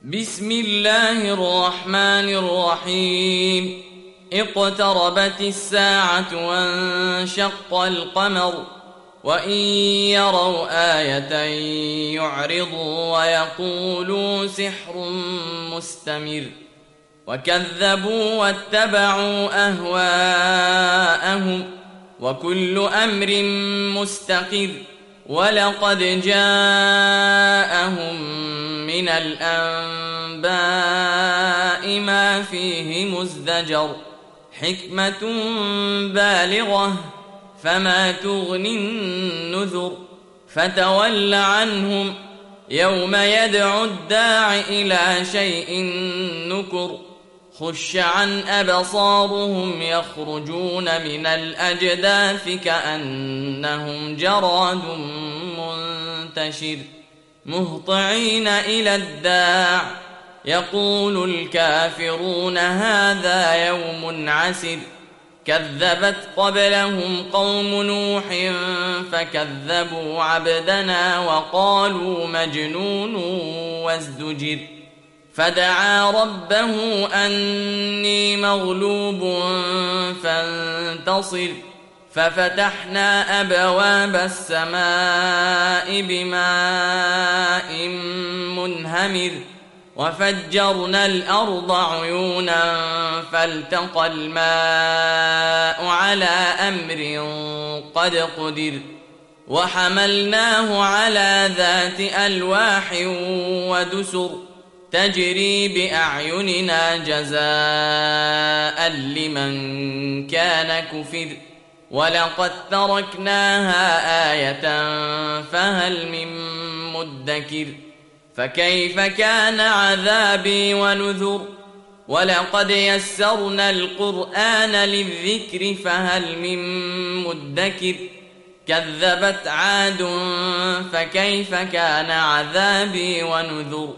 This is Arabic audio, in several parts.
بسم الله الرحمن الرحيم. اقتربت الساعة وانشق القمر وإن يروا آية يعرضوا ويقولوا سحر مستمر وكذبوا واتبعوا أهواءهم وكل أمر مستقر ولقد جاءهم من الأنباء ما فيه مزدجر حكمة بالغة فما تغني النذر فتول عنهم يوم يدعو الداع إلى شيء نكر خش عن أبصارهم يخرجون من الأجداث كأنهم جراد منتشر مهطعين إلى الداع يقول الكافرون هذا يوم عسر كذبت قبلهم قوم نوح فكذبوا عبدنا وقالوا مجنون وازدجر فدعا ربه أني مغلوب فانتصر ففتحنا أبواب السماء بماء منهمر وفجرنا الأرض عيونا فالتقى الماء على أمر قد قدر وحملناه على ذات ألواح ودسر تجري بأعيننا جزاء لمن كان كفر ولقد تركناها آية فهل من مدكر فكيف كان عذابي ونذر ولقد يسرنا القرآن للذكر فهل من مدكر كذبت عاد فكيف كان عذابي ونذر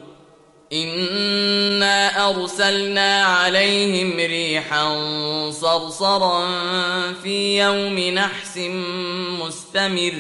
إنا أرسلنا عليهم ريحا صرصرا في يوم نحس مستمر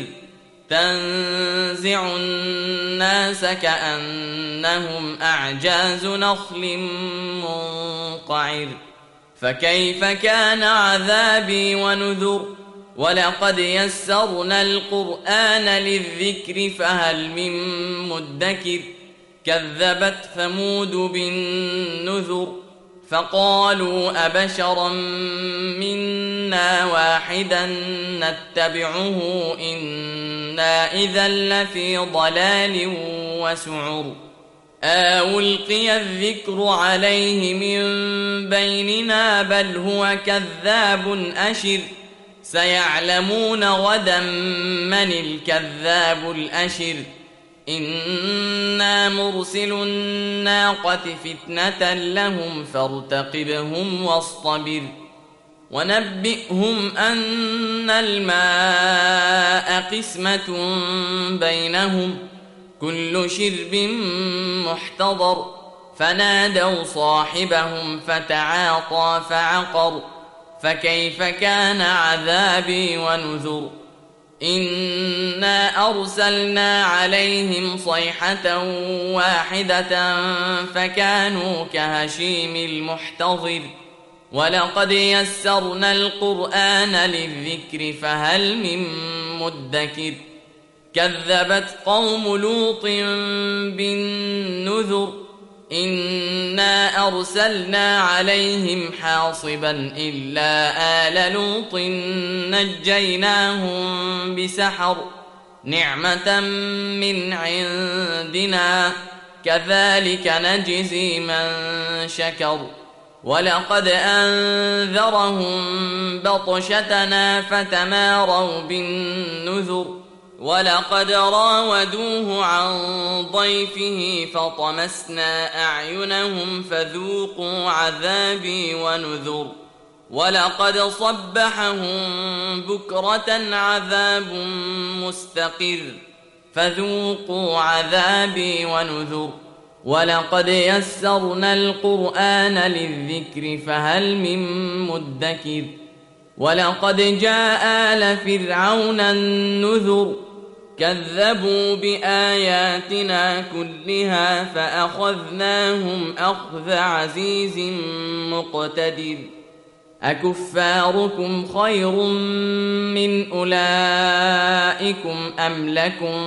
تنزع الناس كأنهم أعجاز نخل منقعر فكيف كان عذابي ونذر ولقد يسرنا القرآن للذكر فهل من مدكر كذبت ثمود بالنذر فقالوا أبشرا منا واحدا نتبعه إنا إذا لفي ضلال وسعر ألقي الذكر عليه من بيننا بل هو كذاب أشر سيعلمون غدا من الكذاب الأشر إنا مرسل الناقة فتنة لهم فارتقبهم واصطبر ونبئهم أن الماء قسمة بينهم كل شرب محتضر فنادوا صاحبهم فتعاطى فعقر فكيف كان عذابي ونذر إنا أرسلنا عليهم صيحة واحدة فكانوا كهشيم المحتضر ولقد يسرنا القرآن للذكر فهل من مدكر كذبت قوم لوط بالنذر إنا أرسلنا عليهم حاصبا إلا آل لوط نجيناهم بسحر نعمة من عندنا كذلك نجزي من شكر ولقد أنذرهم بطشتنا فتماروا بالنذر ولقد راودوه عن ضيفه فطمسنا أعينهم فذوقوا عذابي ونذر ولقد صبحهم بكرة عذاب مستقر فذوقوا عذابي ونذر ولقد يسرنا القرآن للذكر فهل من مدكر ولقد جاء آل فرعون النذر كذبوا بآياتنا كلها فأخذناهم أخذ عزيز مقتدر أكفاركم خير من أولئكم أم لكم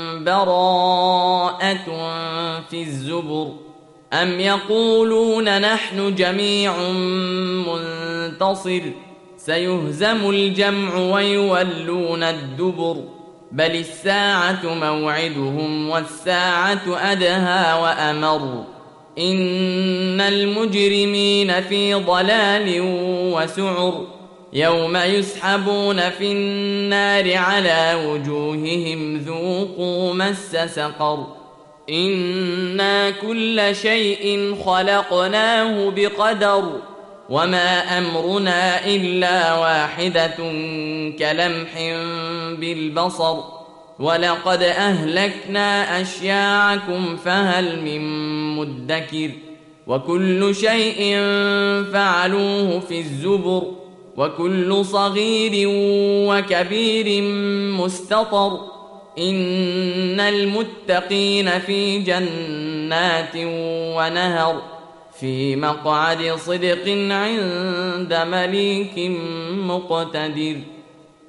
براءة في الزبر أم يقولون نحن جميع منتصر سيهزم الجمع ويولون الدبر بل الساعة موعدهم والساعة أدهى وأمر إن المجرمين في ضلال وسعر يوم يسحبون في النار على وجوههم ذوقوا مس سقر إنا كل شيء خلقناه بقدر وما أمرنا إلا واحدة كلمح بالبصر ولقد أهلكنا أشياعكم فهل من مدكر وكل شيء فعلوه في الزبر وكل صغير وكبير مستطر إن المتقين في جنات ونهر في مقعد صدق عند مليك مقتدر